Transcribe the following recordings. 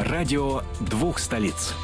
Радио двух столиц.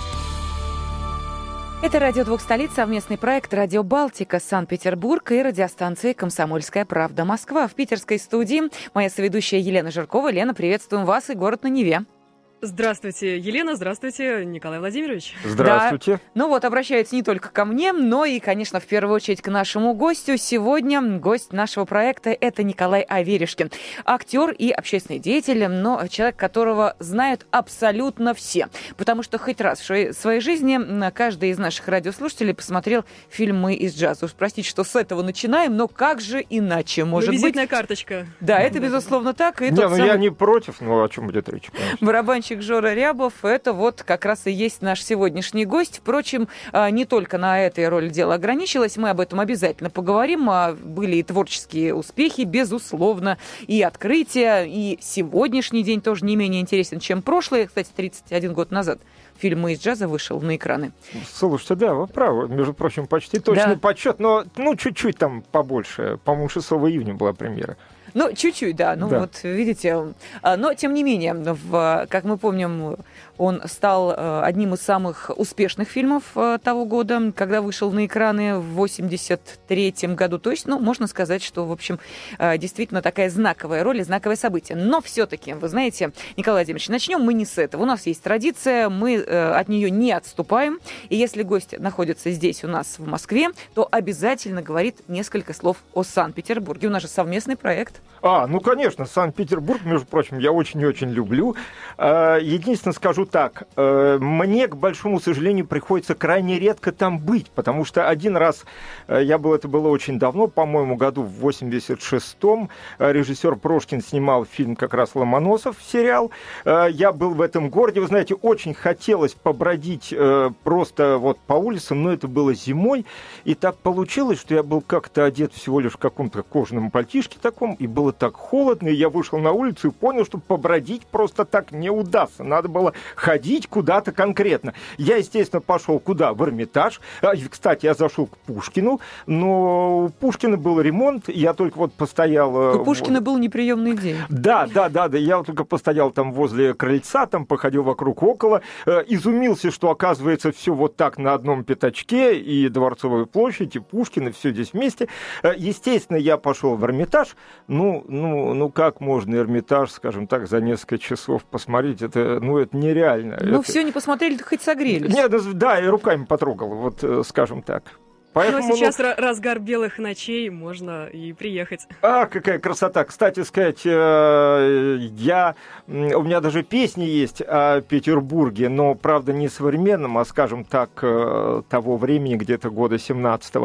Это «Радио двух столиц», совместный проект «Радио Балтика», Санкт-Петербург и радиостанции «Комсомольская правда» Москва. В питерской студии моя соведущая Елена Жиркова. Лена, приветствуем вас и город на Неве. Здравствуйте, Елена, здравствуйте, Николай Владимирович. Да. Здравствуйте. Ну вот, обращаются не только ко мне, но и, конечно, в первую очередь к нашему гостю. Сегодня гость нашего проекта – это Николай Аверишкин. Актер и общественный деятель, но человек, которого знают абсолютно все. Потому что хоть раз в своей жизни каждый из наших радиослушателей посмотрел фильмы из джаза. Уж простите, что с этого начинаем, но как же иначе может быть? Визитная карточка. Да, это безусловно так. И я не против, но о чем будет речь? Барабанщик Жора Рябов, это вот как раз и есть наш сегодняшний гость. Впрочем, не только на этой роли дело ограничилось, мы об этом обязательно поговорим. Были и творческие успехи, безусловно, и открытия, и сегодняшний день тоже не менее интересен, чем прошлый. Кстати, 31 год назад фильм «Мы из джаза» вышел на экраны. Слушайте, да, вы правы. Между прочим, почти точный подсчет, но чуть-чуть там побольше. По-моему, 6 июня была премьера. Ну, чуть-чуть, да. Ну, да. Вот, видите. Но, тем не менее, как мы помним, он стал одним из самых успешных фильмов того года, когда вышел на экраны в 83-м году. То есть, можно сказать, что, в общем, действительно такая знаковая роль и знаковое событие. Но все-таки, вы знаете, Николай Владимирович, начнем мы не с этого. У нас есть традиция, мы от нее не отступаем. И если гость находится здесь у нас в Москве, то обязательно говорит несколько слов о Санкт-Петербурге. У нас же совместный проект. Конечно, Санкт-Петербург, между прочим, я очень и очень люблю. Единственное, скажу так, мне, к большому сожалению, приходится крайне редко там быть, потому что один раз это было очень давно, по-моему, году в 86-м, режиссер Прошкин снимал фильм как раз «Ломоносов», сериал. Я был в этом городе, вы знаете, очень хотелось побродить просто вот по улицам, но это было зимой, и так получилось, что я был как-то одет всего лишь в каком-то кожаном пальтишке таком, и было так холодно, и я вышел на улицу и понял, что побродить просто так не удастся. Надо было ходить куда-то конкретно. Я, естественно, пошел куда? В Эрмитаж. Кстати, я зашел к Пушкину, но у Пушкина был ремонт, я только вот постоял... У Пушкина был неприемный день. Да, я только постоял там возле крыльца, там походил вокруг около, изумился, что, оказывается, все вот так на одном пятачке, и Дворцовая площадь, и Пушкин, и все здесь вместе. Естественно, я пошел в Эрмитаж. Как можно Эрмитаж, скажем так, за несколько часов посмотреть? Это нереально. Все не посмотрели, то хоть согрелись. Нет, да, и руками потрогал, вот скажем так. Поэтому, сейчас разгар белых ночей, можно и приехать. Какая красота! Кстати сказать, у меня даже песни есть о Петербурге, но, правда, не современном, а, скажем так, того времени, где-то года 17-го.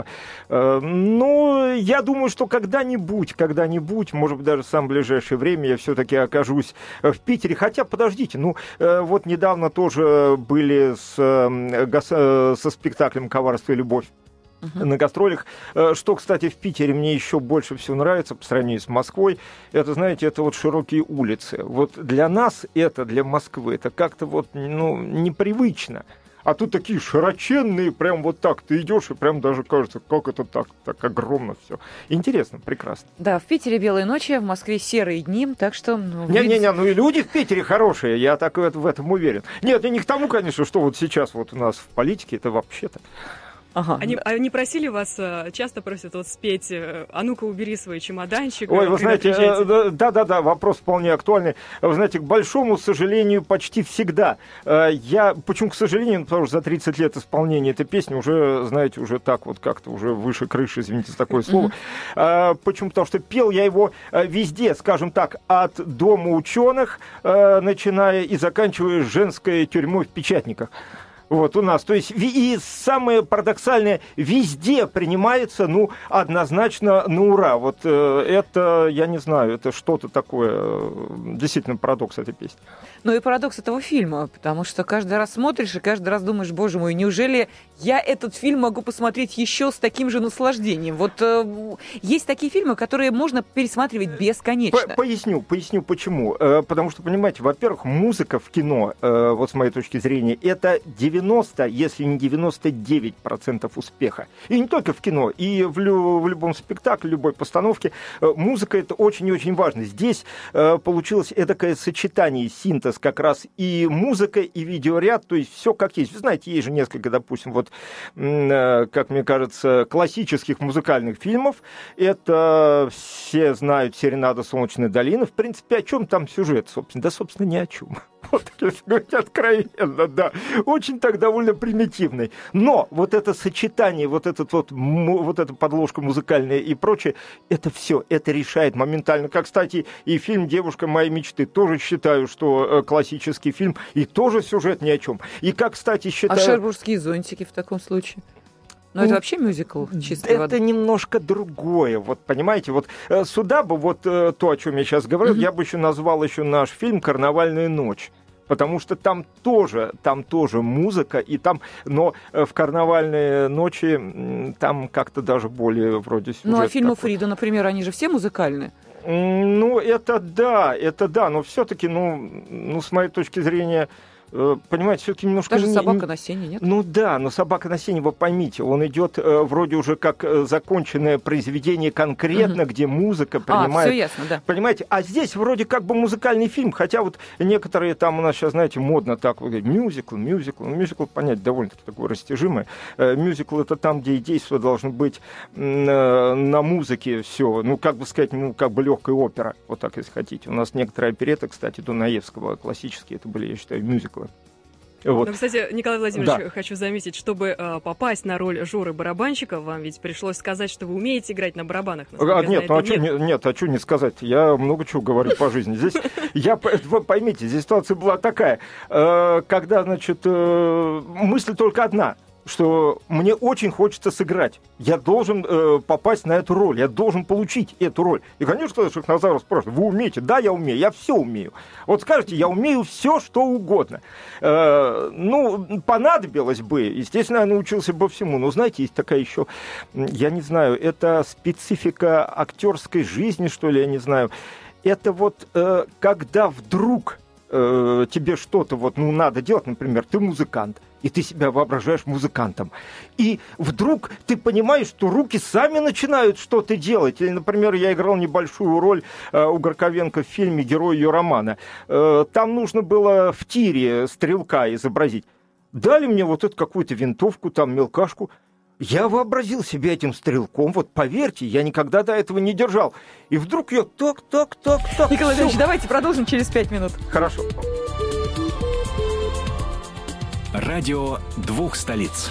Я думаю, что когда-нибудь, может быть, даже в самое ближайшее время я все-таки окажусь в Питере. Хотя, подождите, вот недавно тоже были со спектаклем «Коварство и любовь» на гастролях. Что, кстати, в Питере мне еще больше всего нравится по сравнению с Москвой, это, знаете, это вот широкие улицы. Вот для нас для Москвы, это как-то непривычно. А тут такие широченные, прям вот так ты идешь, и прям даже кажется, как это так огромно все. Интересно, прекрасно. Да, в Питере белые ночи, в Москве серые дни, так что... и люди в Питере хорошие, я так в этом уверен. Нет, я не к тому, конечно, что вот сейчас вот у нас в политике, это вообще-то... Ага. Они просили вас, часто просят спеть «А ну-ка, убери свой чемоданчик». Ой, вы знаете, да, вопрос вполне актуальный. Вы знаете, к большому сожалению, почти всегда. Почему к сожалению? Потому что за 30 лет исполнения этой песни уже, знаете, уже так вот как-то уже выше крыши, извините за такое слово. Почему? Потому что пел я его везде, скажем так, от Дома ученых, начиная и заканчивая женской тюрьмой в Печатниках. Вот у нас. То есть и самое парадоксальное, везде принимается, однозначно на ура. Вот это, я не знаю, это что-то такое, действительно парадокс этой песни. Ну и парадокс этого фильма, потому что каждый раз смотришь и каждый раз думаешь, боже мой, неужели я этот фильм могу посмотреть еще с таким же наслаждением? Вот есть такие фильмы, которые можно пересматривать бесконечно. Поясню почему. Потому что, понимаете, во-первых, музыка в кино, вот с моей точки зрения, это 90% 90, если не 99% успеха. И не только в кино, и в любом спектакле, любой постановке. Музыка — это очень и очень важно. Здесь получилось эдакое сочетание, синтез как раз и музыка, и видеоряд, то есть все как есть. Вы знаете, есть же несколько, допустим, вот, как мне кажется, классических музыкальных фильмов. Это все знают «Серенада Солнечной долины». В принципе, о чем там сюжет, собственно? Да, собственно, ни о чем. Вот, если говорить откровенно, да. Очень так довольно примитивный. Но вот это сочетание, вот эта подложка музыкальная и прочее, это все, это решает моментально. Как, кстати, и фильм «Девушка моей мечты». Тоже считаю, что классический фильм, и тоже сюжет ни о чем. И как, кстати, считаю... А «Шербургские зонтики» в таком случае? Но это вообще мюзикл чистой воды. Это немножко другое. Вот, понимаете, вот сюда бы вот то, о чем я сейчас говорю, я бы еще назвал еще наш фильм «Карнавальная ночь». Потому что там тоже музыка, и там, но в «Карнавальные ночи» там как-то даже более вроде сюжет. Ну, а фильмы такой. Фрида, например, они же все музыкальные. Ну, это да, но все-таки, ну, с моей точки зрения, понимаете, все-таки немножко... Даже «Собака на сене», нет? Ну да, но «Собака на сене», вы поймите, он идет вроде уже как законченное произведение конкретно, где музыка принимает... все ясно, да. Понимаете, а здесь вроде как бы музыкальный фильм, хотя вот некоторые там у нас сейчас, знаете, модно так, вот, мюзикл, понять довольно-таки такое растяжимое. Мюзикл — это там, где и действие должно быть на музыке все, ну, как бы сказать, ну, как бы легкая опера, вот так, если хотите. У нас некоторые опереты, кстати, Дунаевского, классические, это были, я считаю, мюзиклы. Вот. Ну, кстати, Николай Владимирович, хочу заметить, чтобы попасть на роль Жоры барабанщика, вам ведь пришлось сказать, что вы умеете играть на барабанах. Нет, а что не сказать? Я много чего говорю по жизни. Здесь, вы поймите, здесь ситуация была такая, когда, значит, мысль только одна, что мне очень хочется сыграть. Я должен попасть на эту роль, я должен получить эту роль. И, конечно, Шахназаров спрашивает: вы умеете? Да, я умею, я все умею. Вот скажите, я умею все, что угодно. Ну, понадобилось бы, естественно, я научился бы всему. Но, знаете, есть такая еще, я не знаю, это специфика актерской жизни, что ли, я не знаю. Это вот когда вдруг тебе что-то вот, ну, надо делать, например, ты музыкант, и ты себя воображаешь музыкантом. И вдруг ты понимаешь, что руки сами начинают что-то делать. Или, например, я играл небольшую роль у Горковенко в фильме «Герой ее романа». Там нужно было в тире стрелка изобразить. Дали мне вот эту какую-то винтовку, там мелкашку. Я вообразил себя этим стрелком. Вот поверьте, я никогда до этого не держал. И вдруг я так. Николай Иванович, давайте продолжим через 5 минут. Хорошо. Радио двух столиц.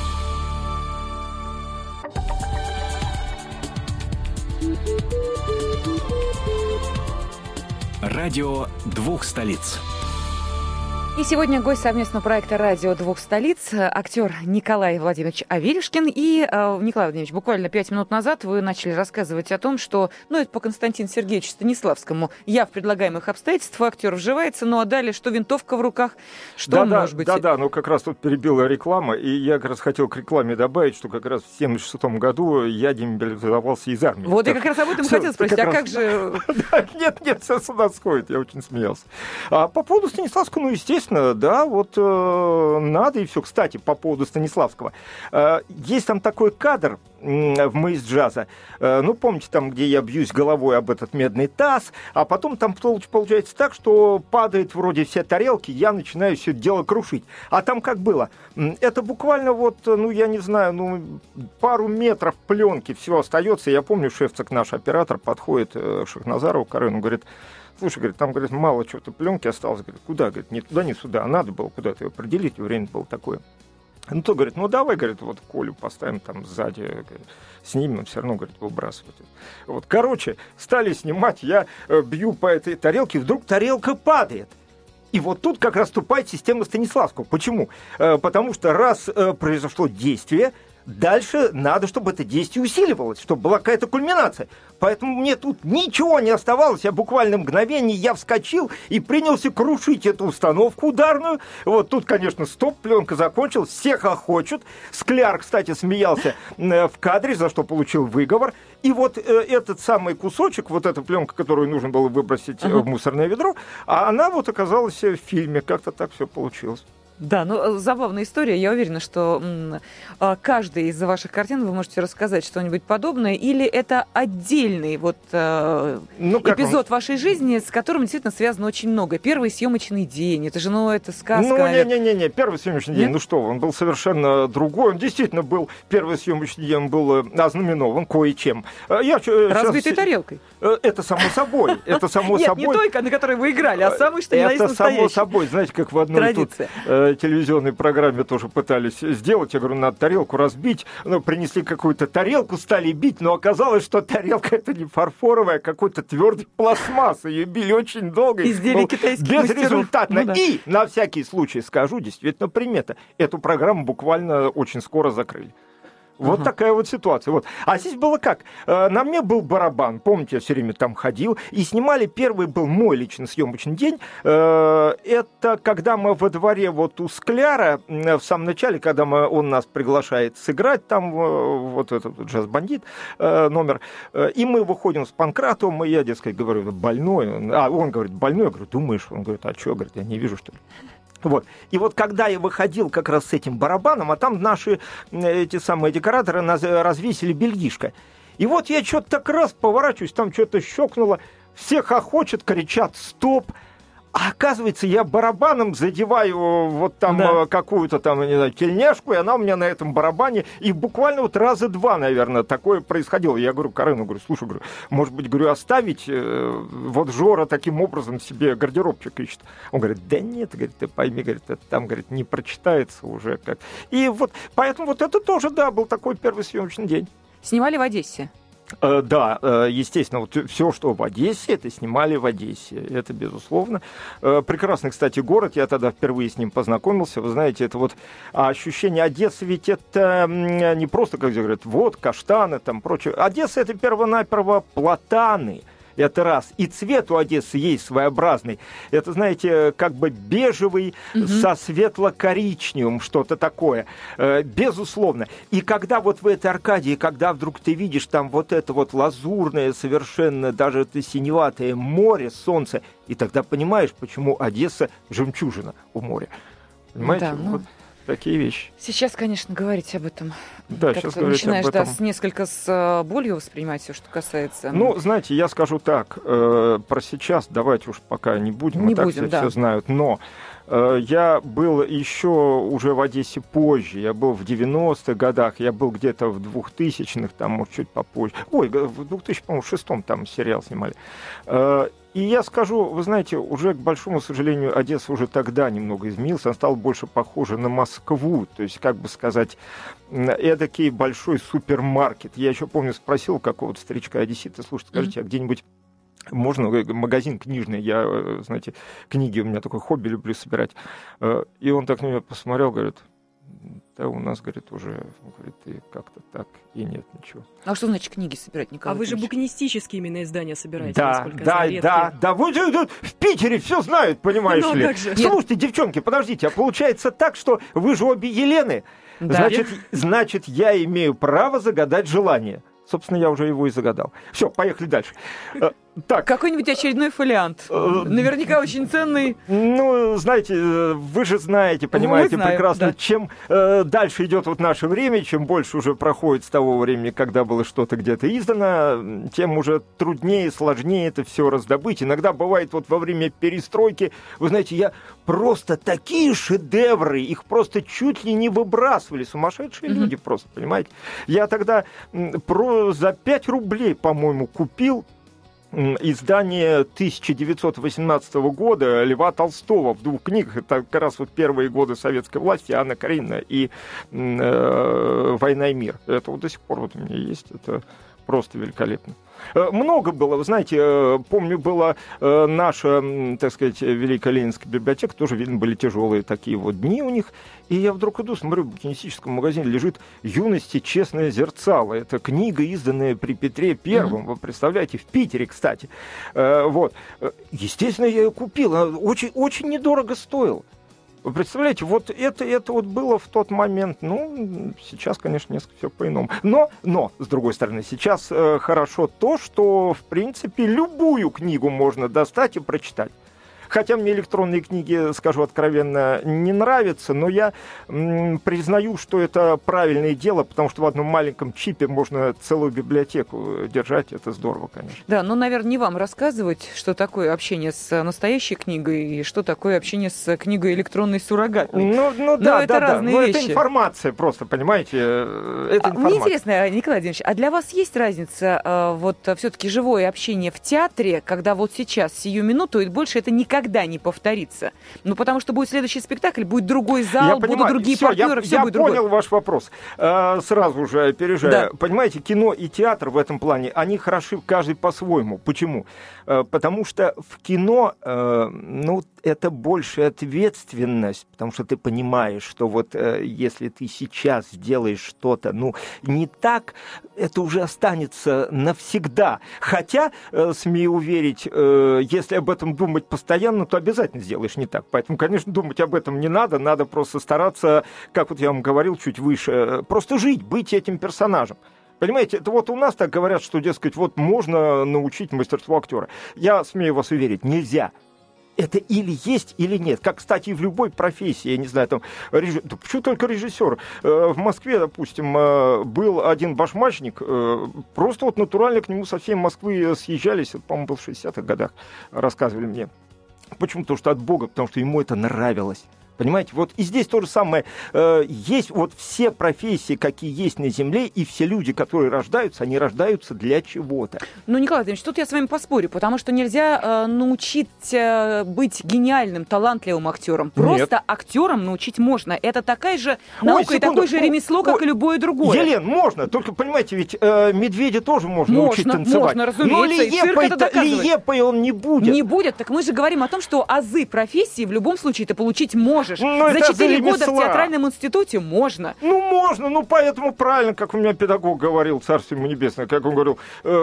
Радио двух столиц. И сегодня гость совместного проекта «Радио двух столиц», актер Николай Владимирович Аверюшкин. И, Николай Владимирович, буквально 5 минут назад вы начали рассказывать о том, что, ну, это по Константину Сергеевичу Станиславскому, я в предлагаемых обстоятельствах, актер вживается, ну, а далее, что винтовка в руках, что он может быть... Да, ну, как раз тут перебила реклама, и я как раз хотел к рекламе добавить, что как раз в 1976 году я демобилизовался из армии. Вот я как раз об этом хотел спросить, а как же... Нет, все сюда сходит, я очень смеялся. А по поводу Станиславского, ну, естественно, да, вот надо и все. Кстати, по поводу Станиславского. Есть там такой кадр в «Мы из джаза». Ну, помните, там, где я бьюсь головой об этот медный таз, а потом там получается так, что падает вроде все тарелки, я начинаю все это дело крушить. А там как было? Это буквально вот, ну, я не знаю, ну, пару метров пленки все остается. Я помню, Шевцик, наш оператор, подходит к Шахназарову, Карену, говорит: слушай, говорит, там, говорит, мало чего-то пленки осталось. Говорит, куда? Говорит, ни туда, ни сюда. А надо было куда-то ее определить, время было такое. Ну, то, говорит, ну, давай, говорит, вот Колю поставим там сзади, говорит, снимем, все равно, говорит, выбрасывать. Вот, короче, стали снимать, я бью по этой тарелке, вдруг тарелка падает. И вот тут как раз вступает система Станиславского. Почему? Потому что раз произошло действие, дальше надо, чтобы это действие усиливалось, чтобы была какая-то кульминация. Поэтому мне тут ничего не оставалось. Я буквально мгновение, я вскочил и принялся крушить эту установку ударную. Вот тут, конечно, стоп, пленка закончилась, все хохочут. Скляр, кстати, смеялся в кадре, за что получил выговор. И вот этот самый кусочек, вот эта пленка, которую нужно было выбросить в мусорное ведро, а она вот оказалась в фильме. Как-то так все получилось. Да, ну, забавная история. Я уверена, что каждый из ваших картин вы можете рассказать что-нибудь подобное, или это отдельный эпизод вашей жизни, с которым действительно связано очень много. Первый съемочный день, это же, это сказка. Ну, не-не-не, первый съемочный день, он был совершенно другой. Он действительно был, первый съемочный день, он был ознаменован кое-чем. Разбитой тарелкой. Это само собой. Это само собой. Нет, не той, на которой вы играли, а самый, что ни на есть настоящий. Это само собой. Знаете, как в одной телевизионной программе тоже пытались сделать. Я говорю, надо тарелку разбить. Принесли какую-то тарелку, стали бить, но оказалось, что тарелка это не фарфоровая, а какой-то твердый пластмасс. Ее били очень долго. Изделие китайских безрезультатно. И на всякий случай скажу, действительно, примета. Эту программу буквально очень скоро закрыли. Вот такая вот ситуация. Вот. А здесь было как? На мне был барабан. Помните, я все время там ходил. И снимали, первый был мой личный съемочный день. Это когда мы во дворе вот у Скляра, в самом начале, когда он нас приглашает сыграть, там вот этот джаз-бандит номер. И мы выходим с Панкратовым, и я, дескать, говорю, больной. Он говорит, больной. Я говорю, думаешь? Он говорит, а что? Говорит, я не вижу, что ли. Вот. И вот когда я выходил как раз с этим барабаном, а там наши эти самые декораторы развесили бельгишко. И вот я что-то так раз поворачиваюсь, там что-то щелкнуло, все хохочут, кричат «стоп!». А оказывается, я барабаном задеваю вот там какую-то там, не знаю, тельняшку, и она у меня на этом барабане. И буквально вот раза два, наверное, такое происходило. Я говорю Карену, говорю, слушай, говорю, может быть, говорю, оставить вот Жора таким образом себе гардеробчик ищет. Он говорит, да нет, говорит, ты пойми, говорит, это там, говорит, не прочитается уже как. И вот, поэтому вот это тоже, да, был такой первый съемочный день. Снимали в Одессе? Да, естественно, вот все, что в Одессе, это снимали в Одессе, это безусловно. Прекрасный, кстати, город, я тогда впервые с ним познакомился, вы знаете, это вот ощущение Одессы, ведь это не просто, как говорят, вот, каштаны, там, прочее. Одесса — это первонаперво платаны. Это раз. И цвет у Одессы есть своеобразный. Это, знаете, как бы бежевый со светло-коричневым, что-то такое. Безусловно. И когда вот в этой Аркадии, когда вдруг ты видишь там вот это вот лазурное совершенно, даже это синеватое море, солнце, и тогда понимаешь, почему Одесса жемчужина у моря. Понимаете? Да, вот такие вещи. Сейчас, конечно, говорить об этом. Да, сейчас говорить начинаешь, об этом. несколько с болью воспринимать все, что касается... Ну, знаете, я скажу так, про сейчас давайте уж пока не будем, все знают, но я был еще уже в Одессе позже, я был в 90-х годах, я был где-то в 2000-х, там, может, чуть попозже. Ой, в 2006-м там сериал снимали. И я скажу, вы знаете, уже, к большому сожалению, Одесса уже тогда немного изменилась, она стала больше похожа на Москву, то есть, как бы сказать, эдакий большой супермаркет. Я еще помню, спросил какого-то старичка-одессита, слушайте, скажите, а где-нибудь можно магазин книжный, я, знаете, книги, у меня такое хобби, люблю собирать. И он так на меня посмотрел, говорит, да у нас, говорит, уже, говорит, и как-то так, и нет ничего. А что значит книги собирать, Николай? А вы же букинистические именно издания собираете, да, вы в Питере все знают, понимаешь ли. Слушайте, девчонки, подождите, а получается так, что вы же обе Елены, значит, я имею право загадать желание. Собственно, я уже его и загадал. Все, поехали дальше. Так. Какой-нибудь очередной фолиант. Наверняка очень ценный. Ну, знаете, вы же знаете, понимаете прекрасно, чем дальше идет вот наше время, чем больше уже проходит с того времени, когда было что-то где-то издано, тем уже труднее, сложнее это все раздобыть. Иногда бывает вот во время перестройки, вы знаете, я просто такие шедевры, их просто чуть ли не выбрасывали. Сумасшедшие люди просто, понимаете. Я тогда за 5 рублей, по-моему, купил издание 1918 года Льва Толстого в 2 книгах. Это как раз вот первые годы советской власти, Анна Каренина и «Война и мир». Это вот до сих пор вот у меня есть. Это просто великолепно. Много было, вы знаете, помню, была наша, так сказать, Великая Ленинская библиотека, тоже, видно, были тяжелые такие вот дни у них, и я вдруг иду, смотрю, в букинистическом магазине лежит «Юности честное зерцало». Это книга, изданная при Петре Первом, вы представляете, в Питере, кстати. Вот. Естественно, я ее купил, она очень, очень недорого стоила. Вы представляете, вот это вот было в тот момент, ну, сейчас, конечно, несколько все по-иному. Но, с другой стороны, сейчас хорошо то, что, в принципе, любую книгу можно достать и прочитать. Хотя мне электронные книги, скажу откровенно, не нравятся, но я признаю, что это правильное дело, потому что в одном маленьком чипе можно целую библиотеку держать. Это здорово, конечно. Да, но, наверное, не вам рассказывать, что такое общение с настоящей книгой и что такое общение с книгой электронной суррогатной. Ну да, это разные вещи. Это информация просто, понимаете? Это информация. Мне интересно, Николай Владимирович, а для вас есть разница вот все-таки живое общение в театре, когда вот сейчас, сию минуту, и больше это никогда не повторится? Ну, потому что будет следующий спектакль, будет другой зал, будут другие партнеры, все будет другое. Я понял ваш вопрос. Сразу же опережая. Да. Понимаете, кино и театр в этом плане, они хороши каждый по-своему. Почему? Потому что в кино, это больше ответственность, потому что ты понимаешь, что вот если ты сейчас сделаешь что-то, не так, это уже останется навсегда. Хотя, смею уверить, если об этом думать постоянно, то обязательно сделаешь не так. Поэтому, конечно, думать об этом не надо, надо просто стараться, как вот я вам говорил чуть выше, просто жить, быть этим персонажем. Понимаете, это вот у нас так говорят, что, дескать, вот можно научить мастерству актера. Я смею вас уверить, нельзя. Это или есть, или нет. Как, кстати, и в любой профессии, я не знаю, там, да почему только режиссер? В Москве, допустим, был один башмачник, просто вот натурально к нему со всей Москвы съезжались, по-моему, был в 60-х годах, рассказывали мне. Почему? Потому что от Бога, потому что ему это нравилось. Понимаете, вот и здесь то же самое. Есть вот все профессии, какие есть на Земле, и все люди, которые рождаются, они рождаются для чего-то. Ну, Николай Владимирович, тут я с вами поспорю, потому что нельзя научить быть гениальным, талантливым актером. Просто актером научить можно. Это такая же наука и такое же ремесло, как и любое другое. Елен, можно. Только, понимаете, ведь медведя тоже можно научить танцевать. Можно, разумеется. Но Лиепой он не будет. Не будет. Так мы же говорим о том, что азы профессии в любом случае это получить можно. За 4 года в театральном институте можно. Можно, поэтому правильно, как у меня педагог говорил, царствие ему небесное, как он говорил,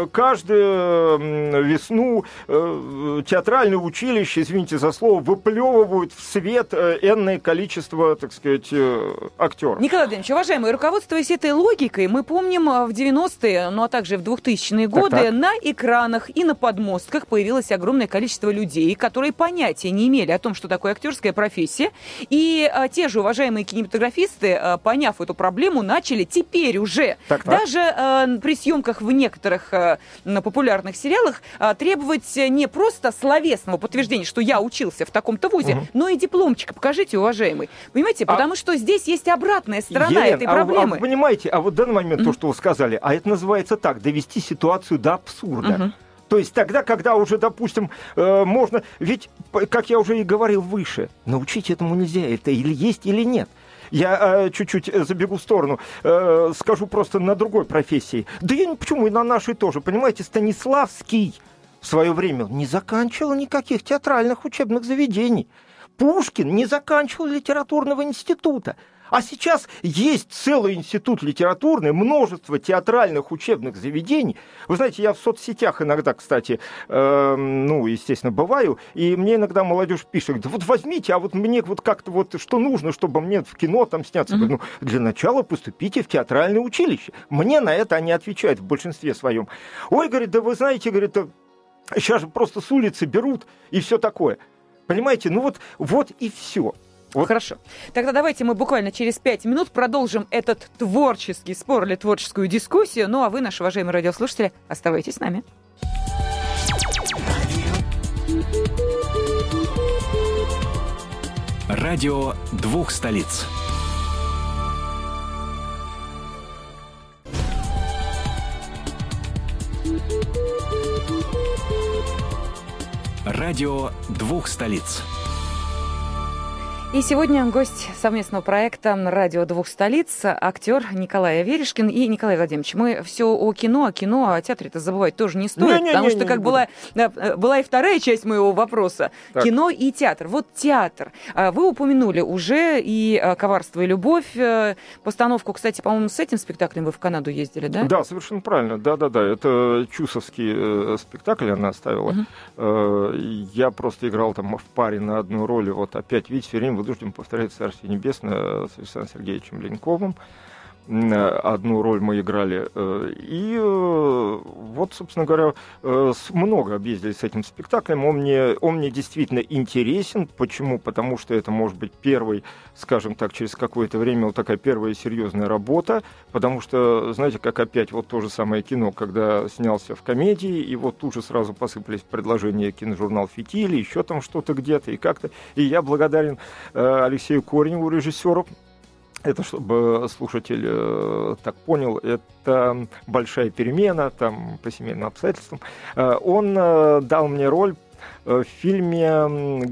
каждую весну театральное училище, извините за слово, выплевывают в свет энное количество, так сказать, актеров. Николай Владимирович, уважаемые, руководствуясь этой логикой, мы помним в 90-е, а также в 2000-е годы на экранах и на подмостках появилось огромное количество людей, которые понятия не имели о том, что такое актерская профессия. И те же уважаемые кинематографисты, поняв эту проблему, начали теперь уже, даже при съемках в некоторых популярных сериалах, требовать не просто словесного подтверждения, что я учился в таком-то вузе, но и дипломчика покажите, уважаемый. Понимаете, потому что здесь есть обратная сторона этой проблемы. Понимаете, а вот в данный момент то, что вы сказали, это называется так, довести ситуацию до абсурда. То есть тогда, когда уже, допустим, можно... Ведь, как я уже и говорил выше, научить этому нельзя. Это или есть, или нет. Я чуть-чуть забегу в сторону. Скажу просто на другой профессии. Да я почему и на нашей тоже. Понимаете, Станиславский в свое время не заканчивал никаких театральных учебных заведений. Пушкин не заканчивал литературного института. А сейчас есть целый институт литературный, множество театральных учебных заведений. Вы знаете, я в соцсетях иногда, кстати, естественно, бываю, и мне иногда молодежь пишет, да вот возьмите, а вот мне вот как-то вот что нужно, чтобы мне в кино там сняться. Говорю, для начала поступите в театральное училище. Мне на это они отвечают в большинстве своем. Ой, говорит, да вы знаете, говорит, сейчас же просто с улицы берут и все такое. Понимаете, вот и все. Вот. Хорошо. Тогда давайте мы буквально через 5 минут продолжим этот творческий спор или творческую дискуссию. Ну а вы, наши уважаемые радиослушатели, оставайтесь с нами. Радио двух столиц. Радио двух столиц. И сегодня гость совместного проекта «Радио двух столиц», актер Николай Аверишкин. И, Николай Владимирович, мы все о кино, о театре-то забывать тоже не стоит, потому что, как была и вторая часть моего вопроса, так. Кино и театр. Вот театр. Вы упомянули уже и «Коварство и любовь», постановку, кстати, по-моему, с этим спектаклем вы в Канаду ездили, да? Да, совершенно правильно, да-да-да, это чусовский спектакль она ставила. Я просто играл там в паре на одну роль, вот опять, видите, все время вынужден повторять «Царствие небесное» с Александром Сергеевичем Леньковым. одну роль мы играли. И вот, собственно говоря, много объездили с этим спектаклем. Он мне действительно интересен. Почему? Потому что это может быть первый, скажем так, через какое-то время вот такая первая серьезная работа. Потому что, знаете, как опять вот то же самое кино, когда снялся в комедии, и вот тут же сразу посыпались предложения киножурнал «Фитиль», еще там что-то где-то, и как-то. И я благодарен Алексею Кореневу, режиссеру. Это, чтобы слушатель так понял, это большая перемена, там, по семейным обстоятельствам. Он дал мне роль в фильме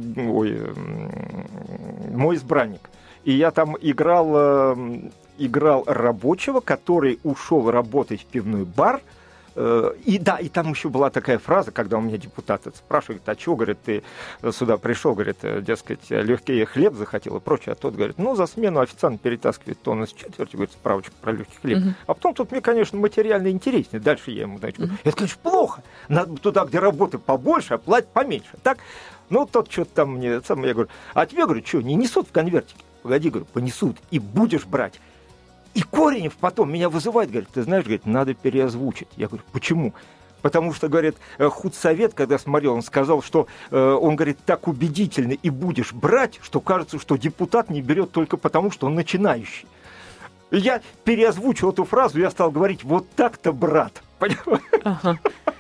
«Мой избранник». И я там играл рабочего, который ушел работать в пивной бар. И там еще была такая фраза, когда у меня депутат спрашивает, а чего, говорит, ты сюда пришел, говорит, дескать, легкий хлеб захотел и прочее, а тот говорит, за смену официант перетаскивает тонну с четвертью, говорит, справочку про легкий хлеб. А потом тут мне, конечно, материально интереснее, дальше я ему, говорю, это, конечно, плохо, надо туда, где работы побольше, а платить поменьше, так? Тот что-то там мне, я говорю, а тебе, говорю, что, не несут в конвертике? Погоди, говорю, понесут, и будешь брать. И Коренев потом меня вызывает, говорит, ты знаешь, говорит, надо переозвучить. Я говорю, почему? Потому что, говорит, худсовет, когда смотрел, он сказал, что он, говорит, так убедительно и будешь брать, что кажется, что депутат не берет только потому, что он начинающий. И я переозвучил эту фразу, я стал говорить, вот так-то, брат. Понимаешь? Ага.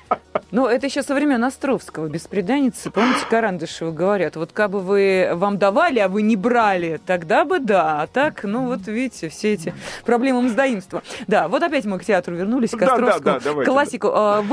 Это еще со времен Островского, бесприданницы. Помните, Карандышева говорят, вот как бы вам давали, а вы не брали, тогда бы да. А так, видите, все эти проблемы мздоимства. Да, вот опять мы к театру вернулись, к Островскому, классику.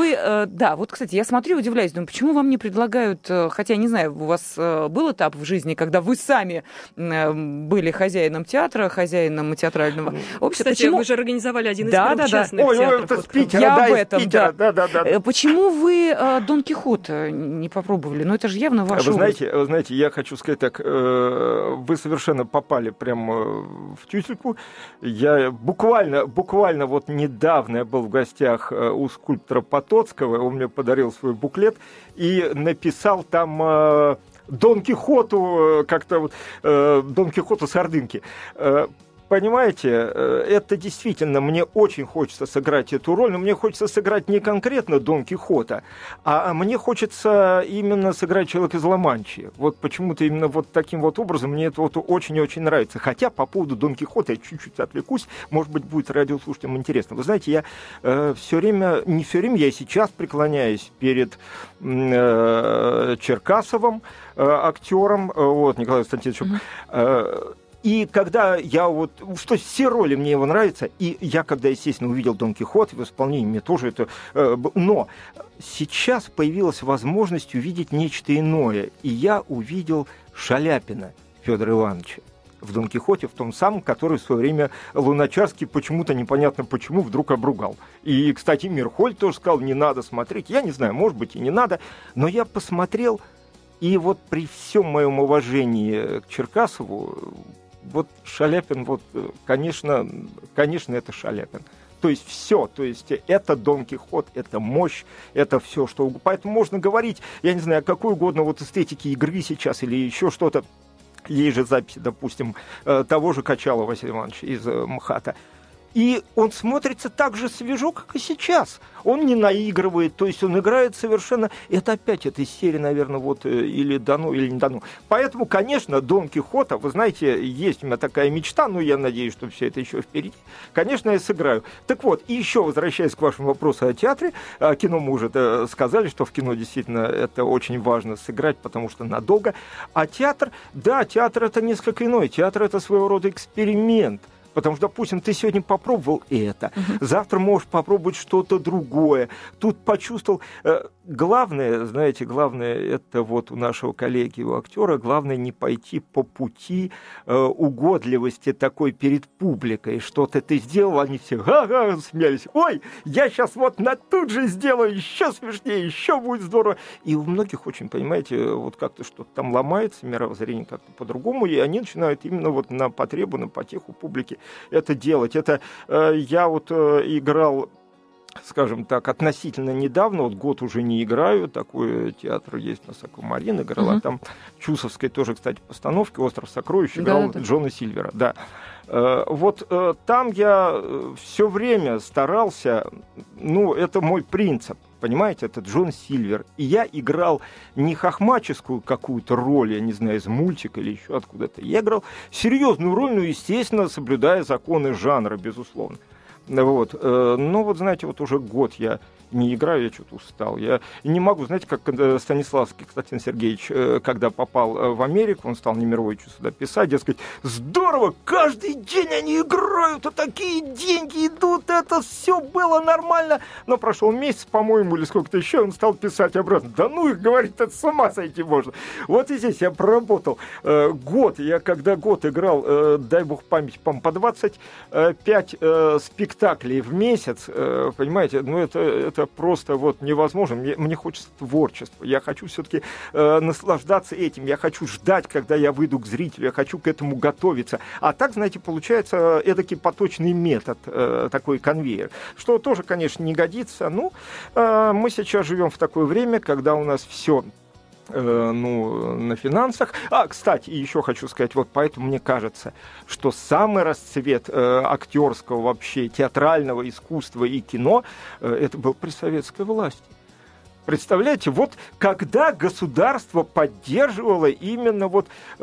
Вот, кстати, я смотрю и удивляюсь, думаю, почему вам не предлагают, хотя, не знаю, у вас был этап в жизни, когда вы сами были хозяином театра, хозяином театрального общества. Кстати, вы же организовали один из первых частных театров. Это с Питера, я об этом, да. Почему вы Дон Кихота не попробовали? Это же явно ваш область. Вы знаете, я хочу сказать так, вы совершенно попали прямо в тюфельку. Я буквально вот недавно я был в гостях у скульптора Потоцкого, он мне подарил свой буклет и написал там Дон Кихоту, как-то Дон Кихоту с Ордынки. Понимаете, это действительно, мне очень хочется сыграть эту роль, но мне хочется сыграть не конкретно Дон Кихота, а мне хочется именно сыграть человека из Ла-Манчи. Вот почему-то именно вот таким вот образом мне это очень и очень нравится. Хотя по поводу Дон Кихота я чуть-чуть отвлекусь, может быть, будет радиослушателям интересно. Вы знаете, я я и сейчас преклоняюсь перед Черкасовым, актером, Николаем Константиновичем. И когда что все роли мне его нравятся, и я, когда, естественно, увидел Дон Кихот в исполнении, мне тоже это... Но сейчас появилась возможность увидеть нечто иное, и я увидел Шаляпина Федора Ивановича в Дон Кихоте, в том самом, который в свое время Луначарский почему-то непонятно почему вдруг обругал. И, кстати, Мирхольд тоже сказал, не надо смотреть. Я не знаю, может быть, и не надо, но я посмотрел, и вот при всем моем уважении к Черкасову, Шаляпин, конечно, это Шаляпин. То есть все, это Дон Кихот, это мощь, это все, что угодно. Поэтому можно говорить, я не знаю, о какой угодно эстетике игры сейчас или еще что-то. Есть же записи, допустим, того же Качала Василия Ивановича из МХАТа. И он смотрится так же свежо, как и сейчас. Он не наигрывает, то есть он играет совершенно... Это опять эта серия, наверное, или дано, или не дано. Поэтому, конечно, Дон Кихота, вы знаете, есть у меня такая мечта, но я надеюсь, что все это еще впереди. Конечно, я сыграю. Так вот, и еще возвращаясь к вашему вопросу о театре, кино мы уже сказали, что в кино действительно это очень важно сыграть, потому что надолго. А театр, театр это несколько иное. Театр это своего рода эксперимент. Потому что, допустим, ты сегодня попробовал это, завтра можешь попробовать что-то другое. Тут почувствовал... Главное, знаете, это у нашего коллеги, у актера, главное не пойти по пути угодливости такой перед публикой. Что-то ты сделал, они все смеялись. Ой, я сейчас тут же сделаю, еще смешнее, еще будет здорово. И у многих очень, понимаете, как-то что-то там ломается, мировоззрение как-то по-другому, и они начинают именно на потребу, на потеху публики это делать. Это я играл скажем так, относительно недавно, вот год уже не играю, такой театр есть у нас, Аквамарин, играла там в Чусовской тоже, кстати, постановке «Остров сокровищ» играл Джона Сильвера, да. Вот там я все время старался, ну, это мой принцип, понимаете, это Джон Сильвер. И я играл не хохмаческую какую-то роль, я не знаю, из мультика или еще откуда-то. Я играл серьезную роль, ну, естественно, соблюдая законы жанра, безусловно. Вот. Ну, вот, знаете, вот уже год я не играю, я что-то устал. Я не могу, знаете, как Станиславский Константин Сергеевич, когда попал в Америку, он стал Немировичу сюда писать, дескать, здорово, каждый день они играют, а такие деньги идут, это все было нормально. Но прошел месяц, по-моему, или сколько-то еще, он стал писать обратно. Да ну их, говорит, это с ума сойти можно. Вот и здесь я проработал год. Я когда год играл, дай бог память, по 25 спектаклей в месяц, понимаете, ну это просто вот невозможно. Мне хочется творчества. Я хочу все-таки наслаждаться этим. Я хочу ждать, когда я выйду к зрителю. Я хочу к этому готовиться. А так, знаете, получается эдакий поточный метод, такой конвейер, что тоже, конечно, не годится. Ну, мы сейчас живем в такое время, когда у нас все на финансах. Кстати, еще хочу сказать, вот поэтому мне кажется, что самый расцвет актерского вообще, театрального искусства и кино, это был при советской власти. Представляете, вот когда государство поддерживало именно вот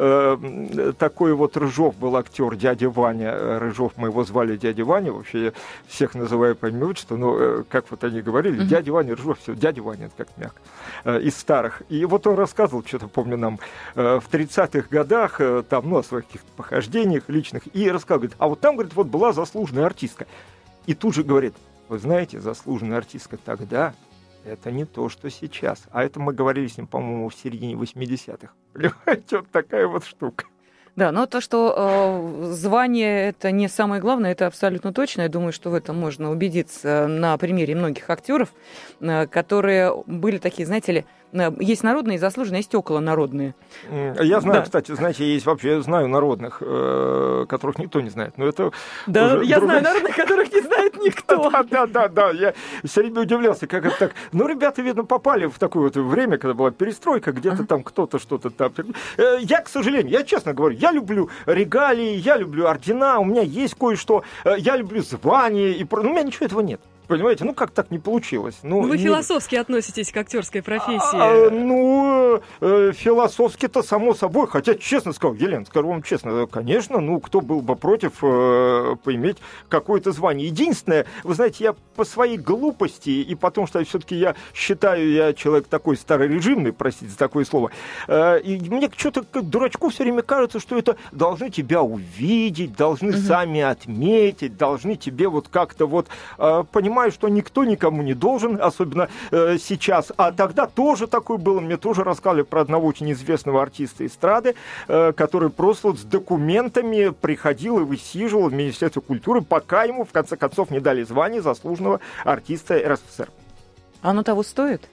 такой вот Рыжов был актер, дядя Ваня. Рыжов, мы его звали дядя Ваня, вообще я всех называю по имени отчеству, но как вот они говорили, дядя Ваня, Рыжов, все, дядя Ваня, это как мягко, из старых. И вот он рассказывал, что-то помню нам, в 30-х годах, там, ну, о своих каких-то похождениях личных, и рассказывал, говорит, а вот там, говорит, вот была заслуженная артистка. И тут же говорит, вы знаете, заслуженная артистка тогда, это не то, что сейчас. А это мы говорили с ним, по-моему, в середине 80-х. Понимаете, вот такая вот штука. Да, но то, что звание это не самое главное, это абсолютно точно. Я думаю, что в этом можно убедиться на примере многих актеров, которые были такие, знаете ли, есть народные, заслуженные, есть околонародные. Я знаю, кстати, знаете, есть вообще, я знаю народных, которых никто не знает. Но это да, я знаю народных, которых не знает никто. Да, я все время удивлялся, как это так. Ну, ребята, видно, попали в такое вот время, когда была перестройка, где-то там кто-то что-то там. Я, к сожалению, я честно говорю, я люблю регалии, я люблю ордена, у меня есть кое-что, я люблю звания, у меня ничего этого нет. Понимаете, ну как так не получилось? Вы философски относитесь к актерской профессии. Философски-то само собой. Хотя, честно скажу, Елена, скажу вам честно, конечно, кто был бы против поиметь какое-то звание. Единственное, вы знаете, я по своей глупости, и потому что все-таки я считаю, я человек такой старорежимный, простите за такое слово, и мне что-то как дурачку все время кажется, что это должны тебя увидеть, должны сами отметить, должны тебе вот как-то вот понимать, что никто никому не должен, особенно сейчас. А тогда тоже такое было. Мне тоже рассказали про одного очень известного артиста эстрады, который просто вот с документами приходил и высиживал в Министерстве культуры, пока ему, в конце концов, не дали звание заслуженного артиста РСФСР. Оно того стоит?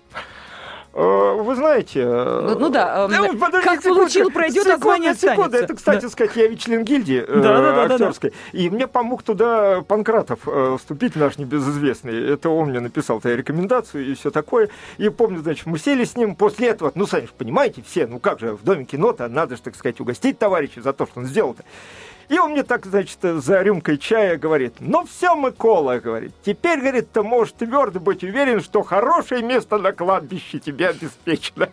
Вы знаете... как получил, пройдет, а звание останется. Это, кстати сказать, я ведь член гильдии актерской. И мне помог туда Панкратов, вступитель наш небезызвестный. Это он мне написал рекомендацию и все такое. И помню, значит, мы сели с ним после этого. Ну, сами же понимаете, все, как же, в Доме кино-то надо же, так сказать, угостить товарища за то, что он сделал-то. И он мне так, значит, за рюмкой чая говорит, все, Микола, говорит, теперь, говорит, ты можешь твердо быть уверен, что хорошее место на кладбище тебе обеспечено.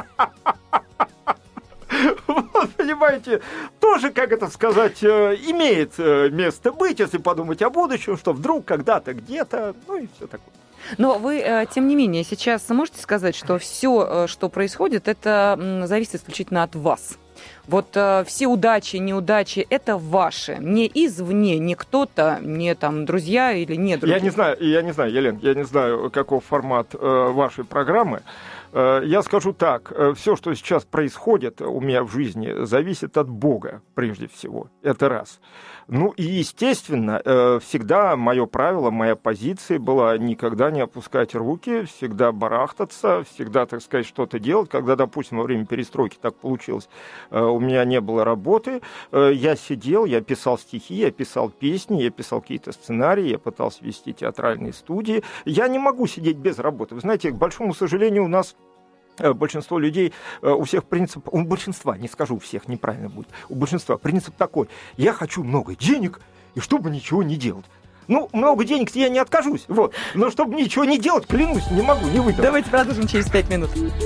Вот, понимаете, тоже, как это сказать, имеет место быть, если подумать о будущем, что вдруг когда-то где-то, и все такое. Но вы, тем не менее, сейчас можете сказать, что все, что происходит, это зависит исключительно от вас? Вот все удачи, неудачи, это ваши, не извне, не кто-то, не там друзья или не друзья. Я не знаю, Елена, я не знаю, каков формат вашей программы. Я скажу так, все, что сейчас происходит у меня в жизни, зависит от Бога, прежде всего. Это раз. Ну и, естественно, всегда мое правило, моя позиция была никогда не опускать руки, всегда барахтаться, всегда, так сказать, что-то делать. Когда, допустим, во время перестройки так получилось, у меня не было работы, я сидел, я писал стихи, я писал песни, я писал какие-то сценарии, я пытался вести театральные студии. Я не могу сидеть без работы. Вы знаете, к большому сожалению, у нас большинство людей, у всех принцип, у большинства, не скажу у всех, неправильно будет, у большинства принцип такой: я хочу много денег, и чтобы ничего не делать. Ну, много денег я не откажусь, вот, но чтобы ничего не делать, клянусь, не могу, не выдержу. Давайте продолжим через 5 минут.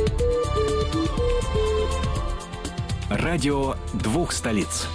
Радио двух столиц.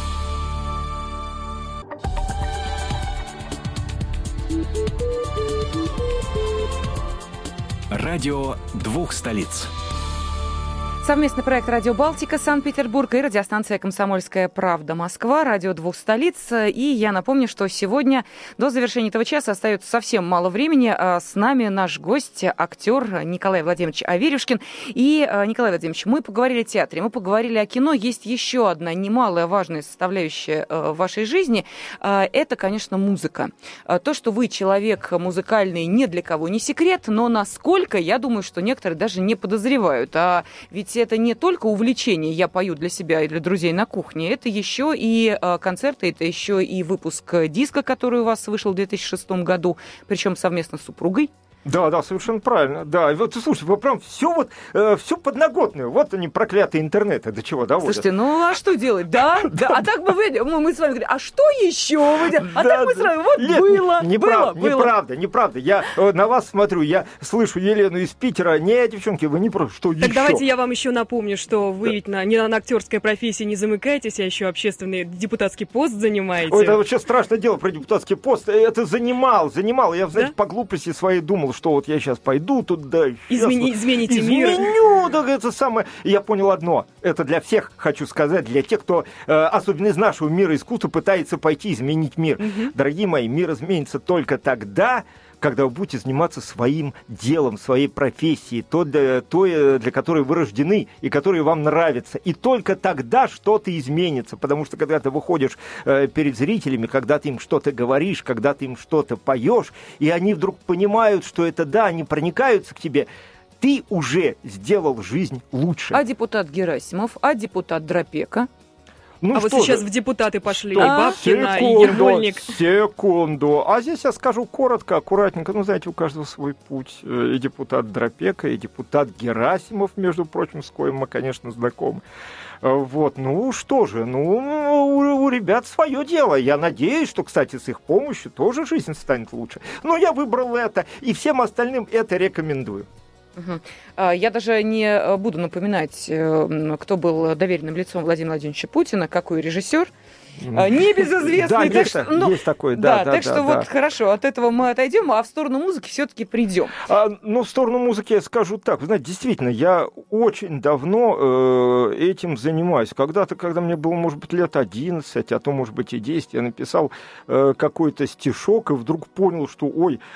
Радио двух столиц. Совместный проект «Радио Балтика», Санкт-Петербург, и радиостанция «Комсомольская правда», Москва, радио двух столиц. И я напомню, что сегодня до завершения этого часа остается совсем мало времени. С нами наш гость, актер Николай Владимирович Аверюшкин. И, Николай Владимирович, мы поговорили о театре, мы поговорили о кино. Есть еще одна немалая важная составляющая вашей жизни. Это, конечно, музыка. То, что вы человек музыкальный, ни для кого не секрет, но насколько, я думаю, что некоторые даже не подозревают. А ведь это не только увлечение, я пою для себя и для друзей на кухне, это еще и концерты, это еще и выпуск диска, который у вас вышел в 2006 году, причем совместно с супругой. Да, совершенно правильно. Да, вот слушайте, вы прям все подноготное. Вот они, проклятые интернеты, до чего доводят. Слушайте, ну а что делать? Да. А так мы с вами говорим, а что еще вы делаете? А так мы с вами, вот было. Неправда. Я на вас смотрю, я слышу Елену из Питера. Не, девчонки, вы не просто, что еще? Так давайте я вам еще напомню, что вы ведь не на актерской профессии не замыкаетесь, а еще общественный депутатский пост занимаете. Ой, это вообще страшное дело про депутатский пост. Это занимал. Я, знаете, по глупости своей думал, что вот я сейчас пойду туда. Измените мир. Изменю, да, это самое. И я понял одно. Это для всех, хочу сказать, для тех, кто, особенно из нашего мира искусства, пытается пойти изменить мир. Дорогие мои, мир изменится только тогда, когда вы будете заниматься своим делом, своей профессией, для которой вы рождены и которая вам нравится. И только тогда что-то изменится. Потому что когда ты выходишь перед зрителями, когда ты им что-то говоришь, когда ты им что-то поешь, и они вдруг понимают, что это да, они проникаются к тебе, ты уже сделал жизнь лучше. А депутат Герасимов, а депутат Дропека? Ну, вот сейчас в депутаты пошли и Бабкина, и Ермольник. Секунду. А здесь я скажу коротко, аккуратненько. Ну, знаете, у каждого свой путь. И депутат Дропека, и депутат Герасимов, между прочим, с коим мы, конечно, знакомы. Вот, ну что же, у ребят свое дело. Я надеюсь, что, кстати, с их помощью тоже жизнь станет лучше. Но я выбрал это, и всем остальным это рекомендую. Я даже не буду напоминать, кто был доверенным лицом Владимира Владимировича Путина, какой режиссер. Небезызвестный. Да, есть такой, да. Так что вот хорошо, от этого мы отойдем, а в сторону музыки все-таки придем. В сторону музыки я скажу так. Вы знаете, действительно, я очень давно этим занимаюсь. Когда-то, когда мне было, может быть, лет 11, а то, может быть, и 10, я написал какой-то стишок и вдруг понял, что,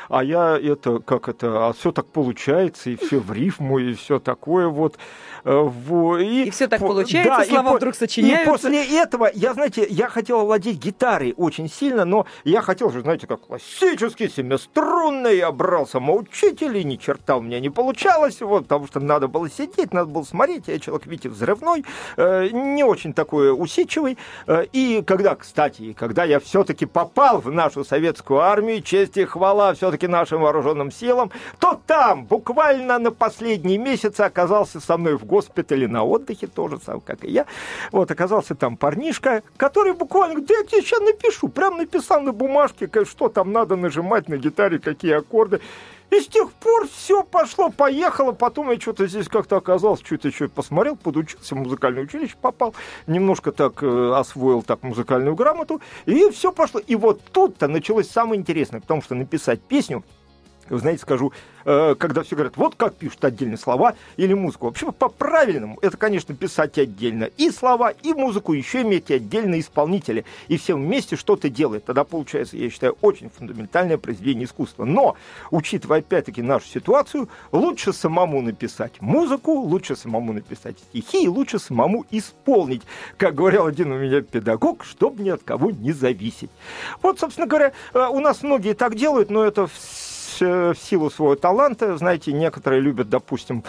все так получается, и все в рифму, и все такое вот. И все так получается, слова вдруг сочиняются. И после этого, я хотел владеть гитарой очень сильно, но я хотел же, знаете, как классический, семиструнный, я брал самоучителей, ни черта у меня не получалось, потому что надо было сидеть, надо было смотреть, я человек, видите, взрывной, не очень такой усидчивый, и когда я все-таки попал в нашу советскую армию, честь и хвала все-таки нашим вооруженным силам, то там буквально на последние месяцы оказался со мной в госпитале на отдыхе, тоже сам, как и я, оказался там парнишка, который буквально говорит, я тебе сейчас напишу. Прям написал на бумажке, что там надо нажимать на гитаре, какие аккорды. И с тех пор все пошло-поехало. Потом я что-то здесь как-то оказался, что-то еще посмотрел, подучился, в музыкальное училище попал. Немножко так освоил музыкальную грамоту. И все пошло. И вот тут-то началось самое интересное. Потому что написать песню Вы знаете, скажу, когда все говорят, вот как пишут отдельные слова или музыку. Вообще, по-правильному, это, конечно, писать отдельно и слова, и музыку, еще иметь отдельные исполнители. И все вместе что-то делают. Тогда получается, я считаю, очень фундаментальное произведение искусства. Но, учитывая, опять-таки, нашу ситуацию, лучше самому написать музыку, лучше самому написать стихи, и лучше самому исполнить. Как говорил один у меня педагог, чтобы ни от кого не зависеть. Вот, собственно говоря, у нас многие так делают, но это в силу своего таланта. Знаете, некоторые любят, допустим,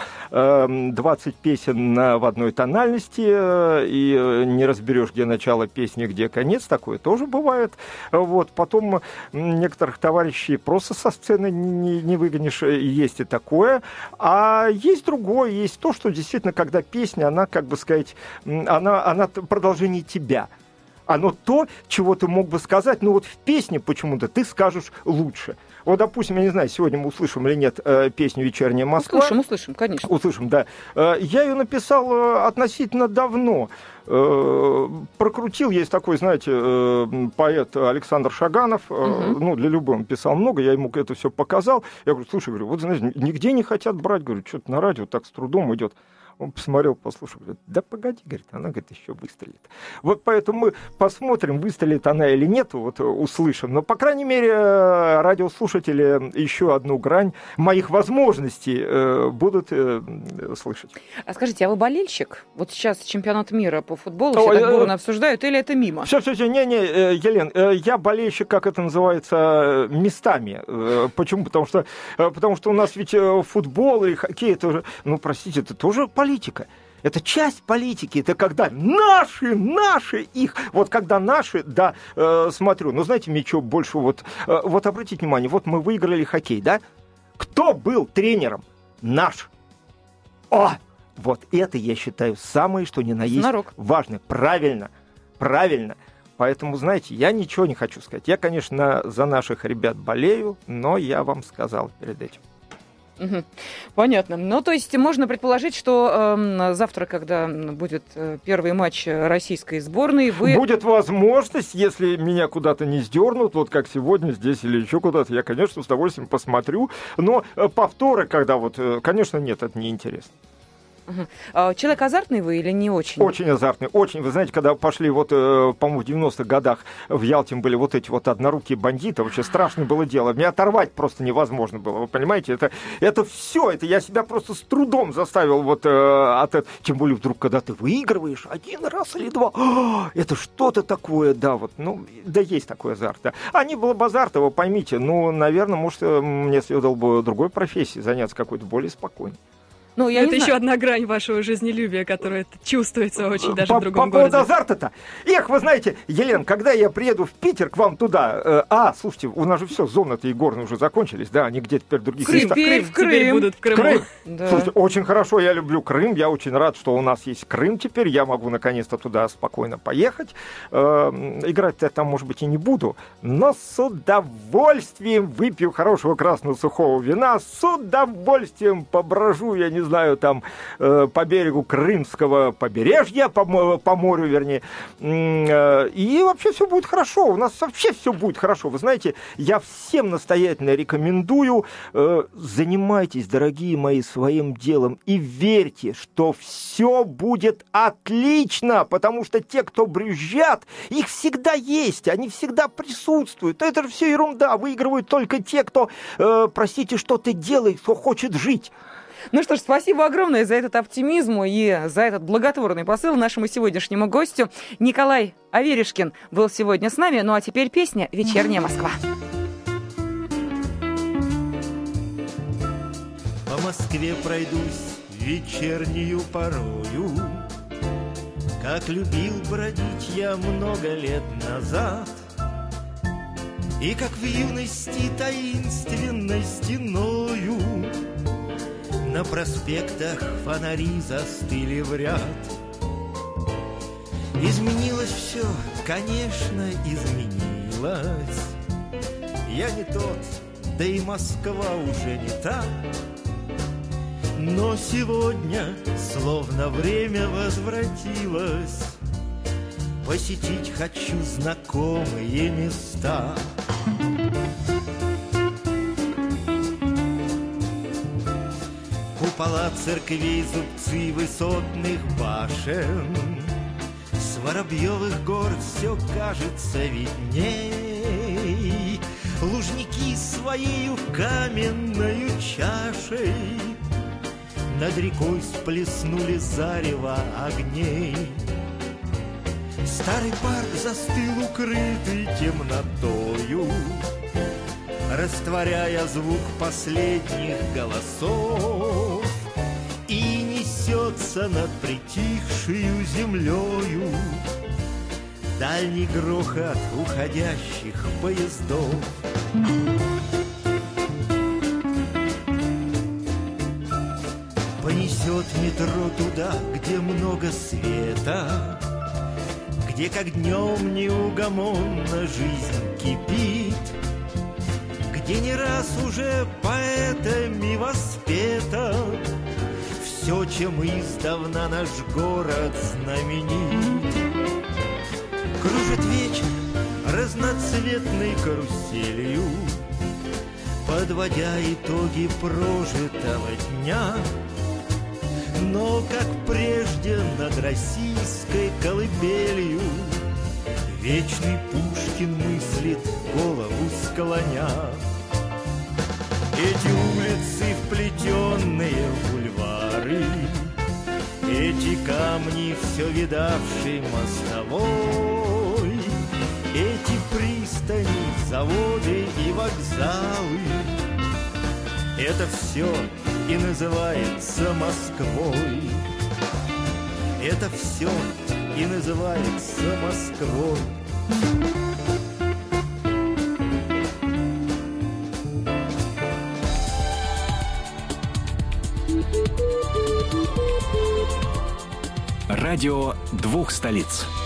20 песен в одной тональности, и не разберешь, где начало песни, где конец. Такое тоже бывает. Вот. Потом некоторых товарищей просто со сцены не выгонишь. Есть и такое. А есть другое. Есть то, что действительно, когда песня, она, как бы сказать, она продолжение тебя. Оно то, чего ты мог бы сказать, но вот в песне почему-то ты скажешь лучше. Вот, допустим, я не знаю, сегодня мы услышим или нет песню «Вечерняя Москва». Услышим, конечно. Услышим, да. Я ее написал относительно давно. Прокрутил, есть такой, знаете, поэт Александр Шаганов, ну, для любого он писал много, я ему это все показал. Я говорю, слушай, вот, знаете, нигде не хотят брать, говорю, что-то на радио так с трудом идет. Он посмотрел, послушал, говорит, да погоди, говорит, она, говорит, еще выстрелит. Вот поэтому мы посмотрим, выстрелит она или нет, вот услышим. Но, по крайней мере, радиослушатели еще одну грань моих возможностей будут слышать. А скажите, а вы болельщик? Вот сейчас чемпионат мира по футболу все так бурно обсуждают, или это мимо? Все, не, Елен, я болельщик, как это называется, местами. Почему? Потому что у нас ведь футбол и хоккей, это уже, ну, простите, это тоже политика. Это часть политики. Это когда наши, их. Вот когда наши, да, смотрю. Но знаете, мне что больше вот обратите внимание, вот мы выиграли хоккей, да? Кто был тренером? Наш. Вот это, я считаю, самое, что ни на есть важное. Правильно. Поэтому, знаете, я ничего не хочу сказать. Я, конечно, за наших ребят болею, но я вам сказал перед этим. Понятно. Ну, то есть можно предположить, что завтра, когда будет первый матч российской сборной, будет возможность, если меня куда-то не сдернут, вот как сегодня здесь или еще куда-то, я, конечно, с удовольствием посмотрю. Но повторы, когда вот, конечно, нет, это неинтересно. Человек азартный вы или не очень? Очень азартный, очень. Вы знаете, когда пошли, вот, по-моему, в 90-х годах в Ялте были вот эти вот однорукие бандиты, вообще страшное было дело. Меня оторвать просто невозможно было, вы понимаете? Это все, это я себя просто с трудом заставил вот от этого. Тем более вдруг, когда ты выигрываешь один раз или два, это что-то такое, да, вот, ну, да есть такой азарт, да. А не было бы азарта, вы поймите, ну, наверное, может, мне следовало бы другой профессией заняться, какой-то более спокойной. Ну, это еще одна грань вашего жизнелюбия, которая чувствуется очень даже в другом городе. По поводу азарта-то. Эх, вы знаете, Елена, когда я приеду в Питер к вам туда... слушайте, у нас же все, зоны-то и горные уже закончились, да, они где-то теперь в других местах. Теперь будут в Крыму. Крым. Да. Слушайте, очень хорошо, я люблю Крым, я очень рад, что у нас есть Крым теперь, я могу наконец-то туда спокойно поехать. Играть-то я там, может быть, и не буду, но с удовольствием выпью хорошего красного сухого вина, с удовольствием поброжу, я не знаю, там по берегу Крымского побережья, по морю, вернее. И вообще все будет хорошо. У нас вообще все будет хорошо. Вы знаете, я всем настоятельно рекомендую, занимайтесь, дорогие мои, своим делом и верьте, что все будет отлично, потому что те, кто брюзжат, их всегда есть, они всегда присутствуют. Это же все ерунда. Выигрывают только те, кто, простите, что-то делает, кто хочет жить. Ну что ж, спасибо огромное за этот оптимизм и за этот благотворный посыл нашему сегодняшнему гостю. Николай Аверишкин был сегодня с нами. Ну а теперь песня «Вечерняя Москва». По Москве пройдусь вечернюю порою, как любил бродить я много лет назад, и как в юности таинственной стеною на проспектах фонари застыли в ряд. Изменилось все, конечно, изменилось. Я не тот, да и Москва уже не та. Но сегодня словно время возвратилось. Посетить хочу знакомые места. Купола церквей, зубцы высотных башен, с Воробьевых гор все кажется видней. Лужники своею каменною чашей над рекой сплеснули зарево огней. Старый парк застыл, укрытый темнотою, растворяя звук последних голосов, и несется над притихшею землею дальний грохот уходящих поездов. Понесет метро туда, где много света, где как днем неугомонно жизнь кипит, где не раз уже поэтами воспето все, чем издавна наш город знаменит. Кружит вечер разноцветной каруселью, подводя итоги прожитого дня. Но, как прежде, над российской колыбелью вечный Пушкин мыслит, голову склоня. Эти улицы, вплетенные в бульвары, эти камни, все видавший мостовой, эти пристани, заводы и вокзалы, это все и называется Москвой. Это все и называется Москвой. Радио двух столиц.